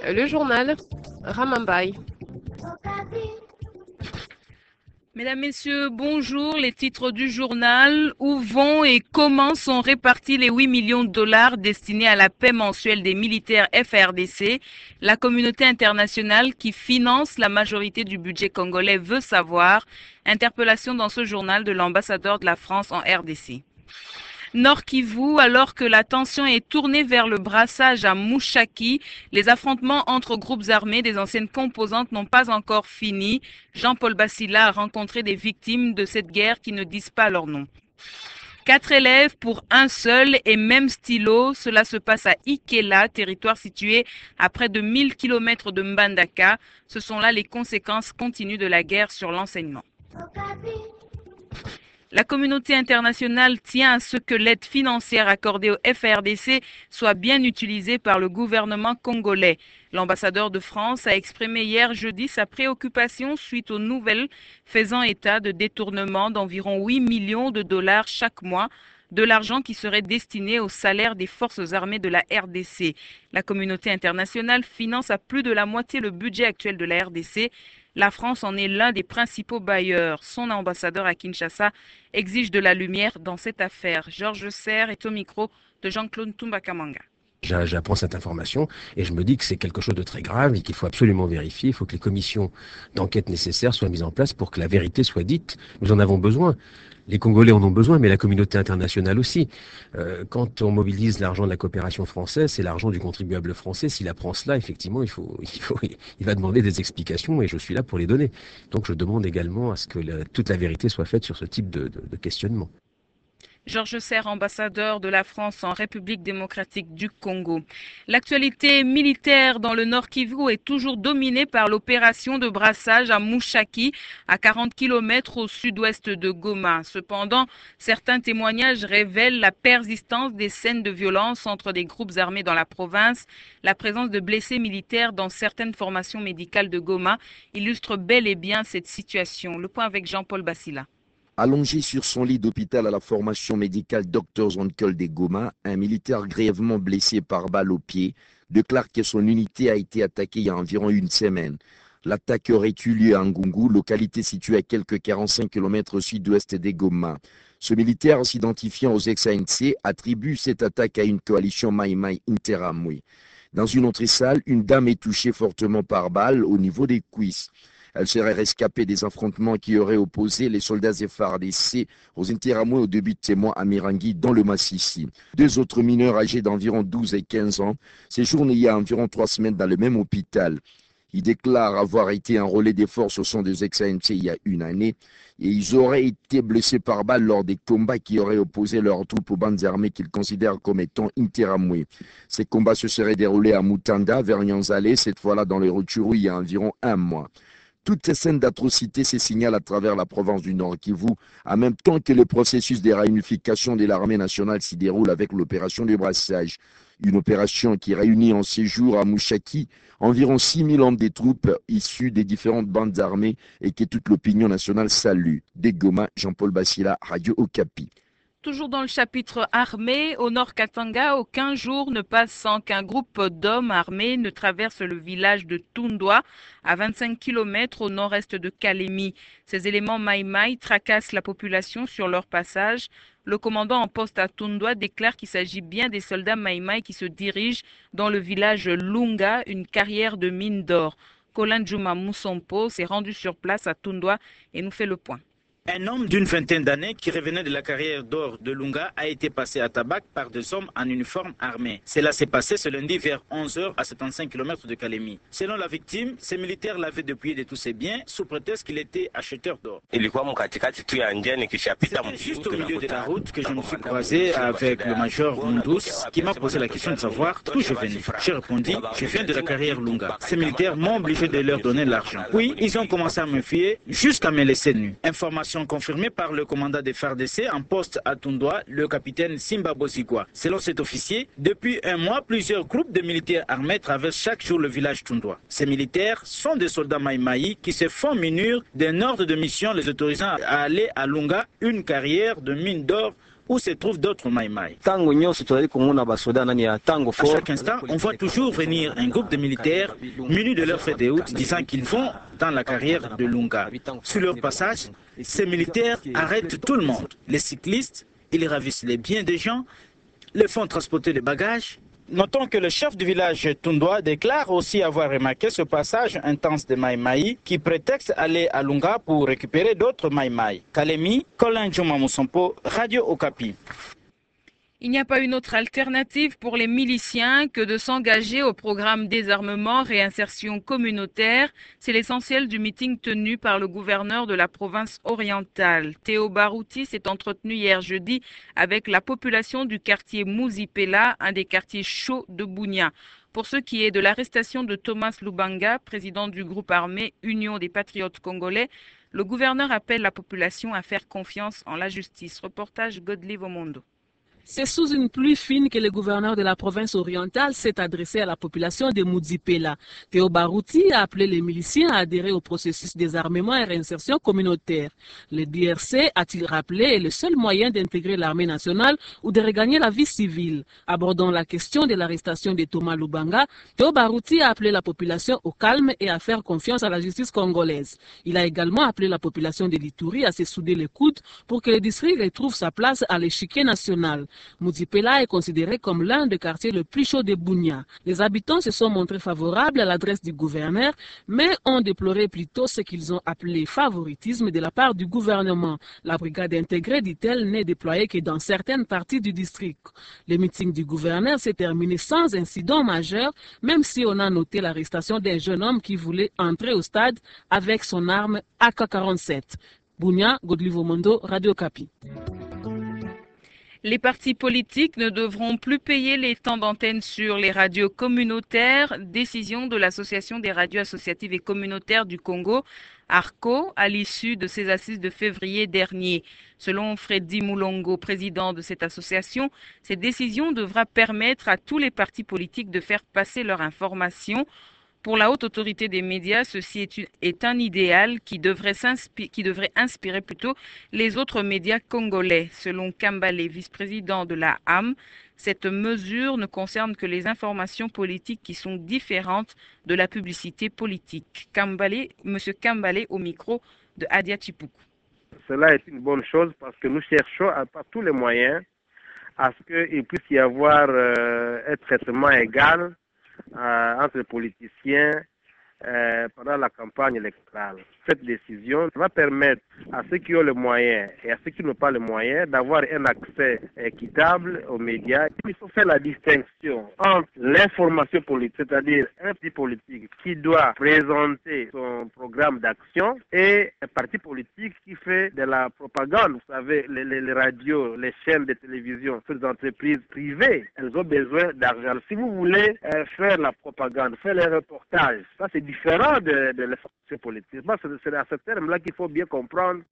Le journal Ramambaï. Mesdames, Messieurs, bonjour. Les titres du journal. Où vont et comment sont répartis les 8 millions de dollars destinés à la paix mensuelle des militaires FARDC? La communauté internationale qui finance la majorité du budget congolais veut savoir. Interpellation dans ce journal de l'ambassadeur de la France en RDC. Nord Kivu, alors que la tension est tournée vers le brassage à Mouchaki, les affrontements entre groupes armés des anciennes composantes n'ont pas encore fini. Jean-Paul Bassila a rencontré des victimes de cette guerre qui ne disent pas leur nom. 4 élèves pour un seul et même stylo. Cela se passe à Ikela, territoire situé à près de 1000 km de Mbandaka. Ce sont là les conséquences continues de la guerre sur l'enseignement. La communauté internationale tient à ce que l'aide financière accordée au FARDC soit bien utilisée par le gouvernement congolais. L'ambassadeur de France a exprimé hier jeudi sa préoccupation suite aux nouvelles faisant état de détournement d'environ 8 millions de dollars chaque mois, de l'argent qui serait destiné au salaire des forces armées de la RDC. La communauté internationale finance à plus de la moitié le budget actuel de la RDC. La France en est l'un des principaux bailleurs. Son ambassadeur à Kinshasa exige de la lumière dans cette affaire. Georges Serre est au micro de Jean-Claude Tumbakamanga. J'apprends cette information et je me dis que c'est quelque chose de très grave et qu'il faut absolument vérifier. Il faut que les commissions d'enquête nécessaires soient mises en place pour que la vérité soit dite. Nous en avons besoin. Les Congolais en ont besoin, mais la communauté internationale aussi. Quand on mobilise l'argent de la coopération française, c'est l'argent du contribuable français. S'il apprend cela, effectivement, il va demander des explications et je suis là pour les donner. Donc je demande également à ce que toute la vérité soit faite sur ce type de questionnement. Georges Serre, ambassadeur de la France en République démocratique du Congo. L'actualité militaire dans le Nord Kivu est toujours dominée par l'opération de brassage à Mouchaki, à 40 km au sud-ouest de Goma. Cependant, certains témoignages révèlent la persistance des scènes de violence entre des groupes armés dans la province. La présence de blessés militaires dans certaines formations médicales de Goma illustre bel et bien cette situation. Le point avec Jean-Paul Bassila. Allongé sur son lit d'hôpital à la formation médicale Doctors on Call des Goma, un militaire grièvement blessé par balle au pied déclare que son unité a été attaquée il y a environ une semaine. L'attaque aurait eu lieu à Ngungu, localité située à quelques 45 km au sud-ouest des Goma. Ce militaire, s'identifiant aux ex-ANC, attribue cette attaque à une coalition Maïmaï Interamwe. Dans une autre salle, une dame est touchée fortement par balle au niveau des cuisses. Elle serait rescapée des affrontements qui auraient opposé les soldats FARDC aux Interamwe au début de ces mois à Mirangi dans le Massissi. 2 autres mineurs âgés d'environ 12 et 15 ans séjournent il y a environ 3 semaines dans le même hôpital. Ils déclarent avoir été enrôlés des forces au sein des ex-ANC il y a une année et ils auraient été blessés par balle lors des combats qui auraient opposé leurs troupes aux bandes armées qu'ils considèrent comme étant Interamwe. Ces combats se seraient déroulés à Mutanda, vers Nyanzale, cette fois-là dans les Rutshuru il y a environ 1 mois. Toutes ces scènes d'atrocité se signalent à travers la province du Nord Kivu, en même temps que le processus de réunification de l'armée nationale s'y déroule avec l'opération de brassage. Une opération qui réunit en séjour à Mouchaki environ 6000 hommes des troupes issus des différentes bandes armées et que toute l'opinion nationale salue. Des Goma, Jean-Paul Bassila, Radio Okapi. Toujours dans le chapitre armé, au nord Katanga, aucun jour ne passe sans qu'un groupe d'hommes armés ne traverse le village de Tundwa, à 25 km au nord-est de Kalemi. Ces éléments Maïmaï tracassent la population sur leur passage. Le commandant en poste à Tundwa déclare qu'il s'agit bien des soldats Maïmaï qui se dirigent dans le village Lunga, une carrière de mine d'or. Colin Juma Moussompo s'est rendu sur place à Tundwa et nous fait le point. Un homme d'une vingtaine d'années qui revenait de la carrière d'or de Lunga a été passé à Tabac par 2 hommes en uniforme armé. Cela s'est passé ce lundi vers 11h à 75 km de Kalemi. Selon la victime, ces militaires l'avaient dépouillé de tous ses biens sous prétexte qu'il était acheteur d'or. C'était juste au milieu de la route que je me suis croisé avec le major Mundous qui m'a posé la question de savoir d'où je venais. J'ai répondu, je viens de la carrière Lunga. Ces militaires m'ont obligé de leur donner l'argent. Puis ils ont commencé à me fier jusqu'à me laisser nu. Information confirmée par le commandant des FARDC en poste à Tundwa, le capitaine Simba Bozigwa. Selon cet officier, depuis 1 mois, plusieurs groupes de militaires armés traversent chaque jour le village Tundwa. Ces militaires sont des soldats Maïmaï qui se font munir d'un ordre de mission les autorisant à aller à Lunga, une carrière de mine d'or où se trouvent d'autres Maïmaï. À chaque instant, on voit toujours venir un groupe de militaires munis de leurs feux de route disant qu'ils vont dans la carrière de Lunga. Sur leur passage, ces militaires arrêtent tout le monde. Les cyclistes, ils ravissent les biens des gens, les font transporter des bagages. Notons que le chef du village Tundwa déclare aussi avoir remarqué ce passage intense de Maïmaï qui prétexte aller à Lunga pour récupérer d'autres Maïmaï. Kalemi, Colin Djuma Moussompo, Radio Okapi. Il n'y a pas une autre alternative pour les miliciens que de s'engager au programme désarmement réinsertion communautaire. C'est l'essentiel du meeting tenu par le gouverneur de la province orientale. Théo Barouti s'est entretenu hier jeudi avec la population du quartier Mouzipela, un des quartiers chauds de Bunia. Pour ce qui est de l'arrestation de Thomas Lubanga, président du groupe armé Union des Patriotes Congolais, le gouverneur appelle la population à faire confiance en la justice. Reportage Godlive Omondo. C'est sous une pluie fine que le gouverneur de la province orientale s'est adressé à la population de Mouzipela. Théo Barouti a appelé les miliciens à adhérer au processus de désarmement et réinsertion communautaire. Le DRC, a-t-il rappelé, est le seul moyen d'intégrer l'armée nationale ou de regagner la vie civile. Abordant la question de l'arrestation de Thomas Lubanga, Théo Barouti a appelé la population au calme et à faire confiance à la justice congolaise. Il a également appelé la population de l'Ituri à se souder les coudes pour que le district retrouve sa place à l'échiquier national. Mouzipela est considéré comme l'un des quartiers le plus chaud de Bunia. Les habitants se sont montrés favorables à l'adresse du gouverneur, mais ont déploré plutôt ce qu'ils ont appelé favoritisme de la part du gouvernement. La brigade intégrée, dit-elle, n'est déployée que dans certaines parties du district. Le meeting du gouverneur s'est terminé sans incident majeur, même si on a noté l'arrestation d'un jeune homme qui voulait entrer au stade avec son arme AK-47. Bunia, Godlive Omondo, Radio Kapi. Les partis politiques ne devront plus payer les temps d'antenne sur les radios communautaires. Décision de l'Association des radios associatives et communautaires du Congo, ARCO, à l'issue de ses assises de février dernier. Selon Freddy Moulongo, président de cette association, cette décision devra permettre à tous les partis politiques de faire passer leur information. Pour la haute autorité des médias, ceci est un idéal qui devrait inspirer plutôt les autres médias congolais. Selon Kambale, vice-président de la AM, cette mesure ne concerne que les informations politiques qui sont différentes de la publicité politique. Monsieur Kambale au micro de Adia Chipuku. Cela est une bonne chose parce que nous cherchons par tous les moyens à ce qu'il puisse y avoir un traitement égal entre les politiciens pendant la campagne électorale. Cette décision va permettre à ceux qui ont les moyens et à ceux qui n'ont pas les moyens d'avoir un accès équitable aux médias. Il faut faire la distinction entre l'information politique, c'est-à-dire un parti politique qui doit présenter son programme d'action et un parti politique qui fait de la propagande. Vous savez, les radios, les chaînes de télévision, ces entreprises privées, elles ont besoin d'argent. Si vous voulez faire la propagande, faire les reportages, ça c'est différent de l'information politique. C'est à ce terme-là qu'il faut bien comprendre.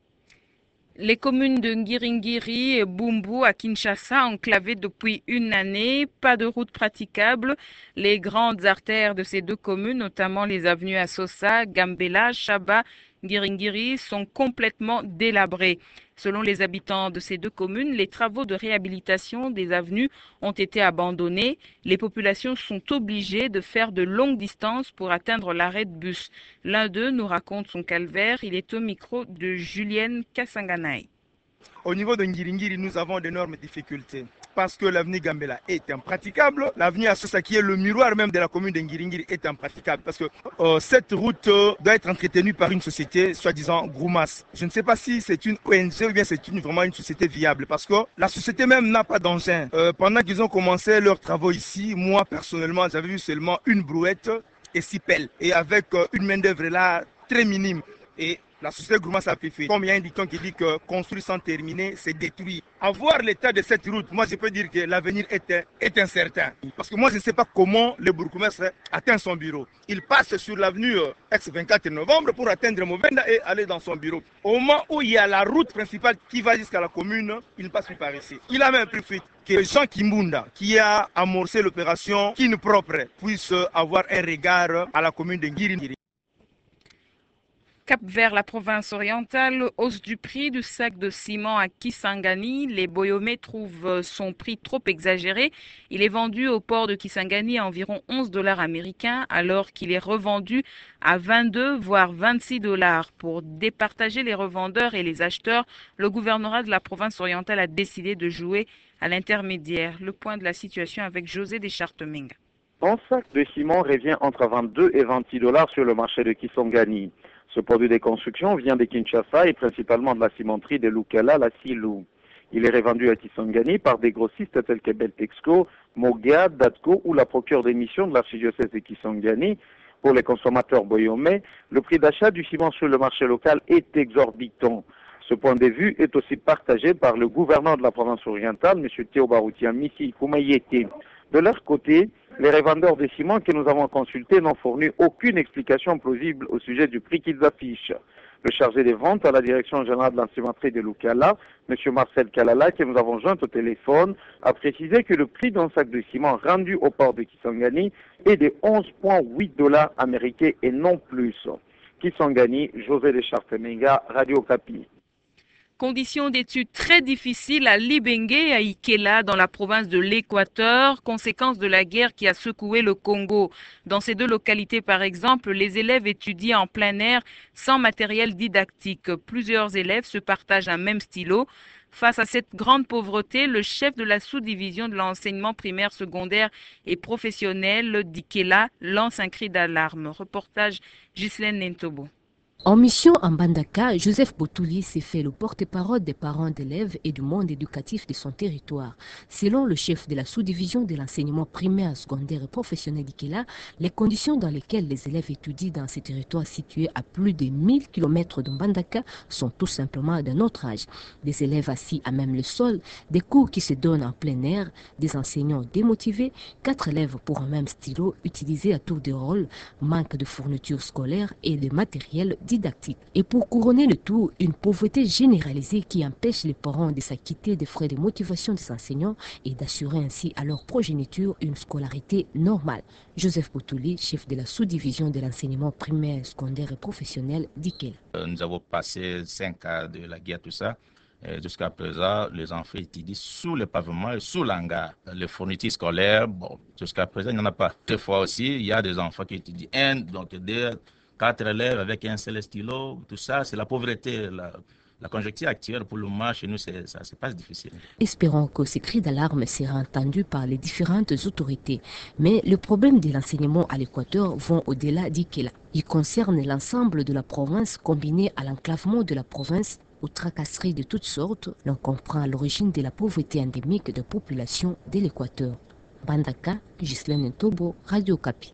Les communes de Ngiringiri et Bumbu à Kinshasa enclavées depuis une année, pas de route praticable. Les grandes artères de ces deux communes, notamment les avenues Asosa, Gambela, Chaba, Ngiringiri, sont complètement délabrées. Selon les habitants de ces deux communes, les travaux de réhabilitation des avenues ont été abandonnés. Les populations sont obligées de faire de longues distances pour atteindre l'arrêt de bus. L'un d'eux nous raconte son calvaire. Il est au micro de Julienne Kassanganaï. Au niveau de Ngiringiri, nous avons d'énormes difficultés parce que l'avenue Gambela est impraticable. L'avenue Asosa, qui est le miroir même de la commune de Ngiringiri, est impraticable parce que cette route doit être entretenue par une société, soi-disant Groumas. Je ne sais pas si c'est une ONG ou bien c'est vraiment une société viable parce que la société même n'a pas d'engin. Pendant qu'ils ont commencé leurs travaux ici, moi personnellement, j'avais vu seulement une brouette et 6 pelles et avec une main-d'œuvre là très minime. Et la société Groumas a fait. Comme il y a un dicton qui dit que construire sans terminer, c'est détruire. À voir l'état de cette route, moi je peux dire que l'avenir est incertain. Parce que moi je ne sais pas comment le bourgmestre atteint son bureau. Il passe sur l'avenue ex-24 novembre pour atteindre Movenda et aller dans son bureau. Au moment où il y a la route principale qui va jusqu'à la commune, il ne passe plus par ici. Il a même plus fuite que Jean Kimbunda, qui a amorcé l'opération Kin Propre, puisse avoir un regard à la commune de Ngiringiri. Cap vers la province orientale, hausse du prix du sac de ciment à Kisangani. Les Boyomais trouvent son prix trop exagéré. Il est vendu au port de Kisangani à environ 11 $ américains, alors qu'il est revendu à 22 voire 26 $. Pour départager les revendeurs et les acheteurs, le gouvernorat de la province orientale a décidé de jouer à l'intermédiaire. Le point de la situation avec José Descharteminga. Un sac de ciment revient entre 22 et 26 $ sur le marché de Kisangani. Ce produit de construction vient de Kinshasa et principalement de la cimenterie de Lukala, la Silou. Il est revendu à Kisangani par des grossistes tels que Beltexco, Mogia, Datco ou la procureure d'émission de l'archidiocèse de Kisangani. Pour les consommateurs boyomais, le prix d'achat du ciment sur le marché local est exorbitant. Ce point de vue est aussi partagé par le gouverneur de la province orientale, M. Théo Baroutia Missi Koumayete. De leur côté, les revendeurs de ciment que nous avons consultés n'ont fourni aucune explication plausible au sujet du prix qu'ils affichent. Le chargé des ventes à la direction générale de l'encimenterie de Lukala, M. Marcel Kalala, que nous avons joint au téléphone, a précisé que le prix d'un sac de ciment rendu au port de Kisangani est de 11,8 $ américains et non plus. Kisangani, José Descharteminga, Radio Kapi. Conditions d'études très difficiles à Libenge et à Ikela dans la province de l'Équateur, conséquence de la guerre qui a secoué le Congo. Dans ces deux localités, par exemple, les élèves étudient en plein air sans matériel didactique. Plusieurs élèves se partagent un même stylo. Face à cette grande pauvreté, le chef de la sous-division de l'enseignement primaire, secondaire et professionnel d'Ikela lance un cri d'alarme. Reportage Ghislaine Nentobo. En mission en Bandaka, Joseph Botouli s'est fait le porte-parole des parents d'élèves et du monde éducatif de son territoire. Selon le chef de la sous-division de l'enseignement primaire, secondaire et professionnel d'Ikela, les conditions dans lesquelles les élèves étudient dans ces territoires situés à plus de 1000 km de Bandaka sont tout simplement d'un autre âge. Des élèves assis à même le sol, des cours qui se donnent en plein air, des enseignants démotivés, 4 élèves pour un même stylo utilisé à tour de rôle, manque de fournitures scolaires et de matériel didactique. Et pour couronner le tout, une pauvreté généralisée qui empêche les parents de s'acquitter des frais de motivation des enseignants et d'assurer ainsi à leur progéniture une scolarité normale. Joseph Botouli, chef de la sous-division de l'enseignement primaire, secondaire et professionnel d'Ikela. Nous avons passé 5 ans de la guerre, tout ça. Jusqu'à présent, les enfants étudient sous le pavement et sous l'hangar. Les fournitures scolaires, bon, jusqu'à présent, il n'y en a pas. Deux fois aussi, il y a des enfants qui étudient 1, donc 2, 4 élèves avec un seul stylo, tout ça, c'est la pauvreté. La conjoncture actuelle pour le moment chez nous, ça se passe difficile. Espérons que ces cris d'alarme sera entendu par les différentes autorités. Mais le problème de l'enseignement à l'Équateur vont au-delà d'Ikela. Il concerne l'ensemble de la province combiné à l'enclavement de la province aux tracasseries de toutes sortes. L'on comprend l'origine de la pauvreté endémique de la population de l'Équateur. Bandaka, Ghislaine Ntobo, Radio Kapi.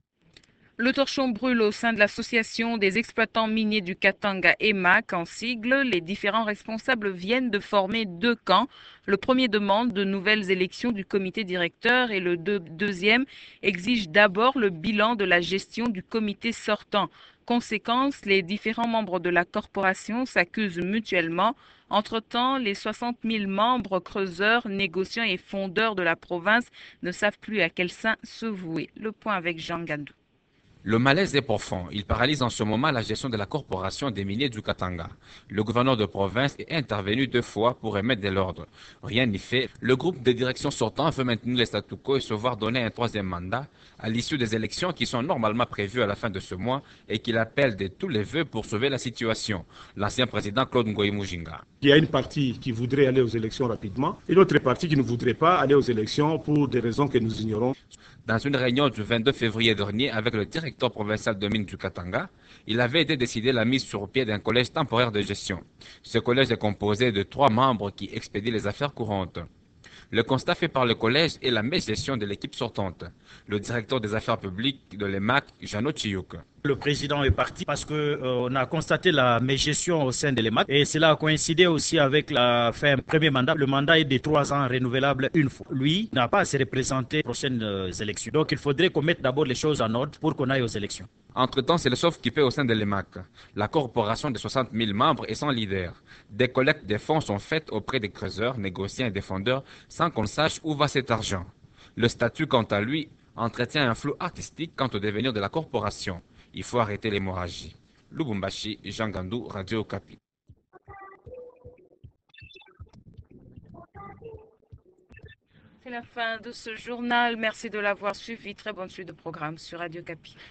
Le torchon brûle au sein de l'association des exploitants miniers du Katanga EMAC en sigle. Les différents responsables viennent de former 2 camps. Le premier demande de nouvelles élections du comité directeur et le deuxième exige d'abord le bilan de la gestion du comité sortant. Conséquence, les différents membres de la corporation s'accusent mutuellement. Entre-temps, les 60 000 membres creuseurs, négociants et fondeurs de la province ne savent plus à quel sein se vouer. Le point avec Jean Gandou. Le malaise est profond. Il paralyse en ce moment la gestion de la corporation des miniers du Katanga. Le gouverneur de province est intervenu 2 fois pour remettre de l'ordre. Rien n'y fait. Le groupe de direction sortant veut maintenir les statu quo et se voir donner un 3e mandat à l'issue des élections qui sont normalement prévues à la fin de ce mois et qu'il appelle de tous les vœux pour sauver la situation. L'ancien président Claude Ngoï Mujinga. Il y a une partie qui voudrait aller aux élections rapidement et l'autre partie qui ne voudrait pas aller aux élections pour des raisons que nous ignorons. Dans une réunion du 22 février dernier avec le directeur provincial de mines du Katanga, il avait été décidé la mise sur pied d'un collège temporaire de gestion. Ce collège est composé de 3 membres qui expédient les affaires courantes. Le constat fait par le collège est la mégestion de l'équipe sortante. Le directeur des affaires publiques de l'EMAC, Jano Chiyuk. Le président est parti parce qu'on a constaté la mégestion au sein de l'EMAC et cela a coïncidé aussi avec la fin premier mandat. Le mandat est de 3 ans renouvelable une fois. Lui n'a pas à se représenter aux prochaines élections. Donc il faudrait qu'on mette d'abord les choses en ordre pour qu'on aille aux élections. Entre-temps, c'est le sauve-qui-fait au sein de l'EMAC. La corporation de 60 000 membres est sans leader. Des collectes de fonds sont faites auprès des creuseurs, négociants et défendeurs sans qu'on sache où va cet argent. Le statut, quant à lui, entretient un flou artistique quant au devenir de la corporation. Il faut arrêter l'hémorragie. Lubumbashi, Jean Gandou, Radio Okapi. C'est la fin de ce journal. Merci de l'avoir suivi. Très bonne suite de programme sur Radio Okapi.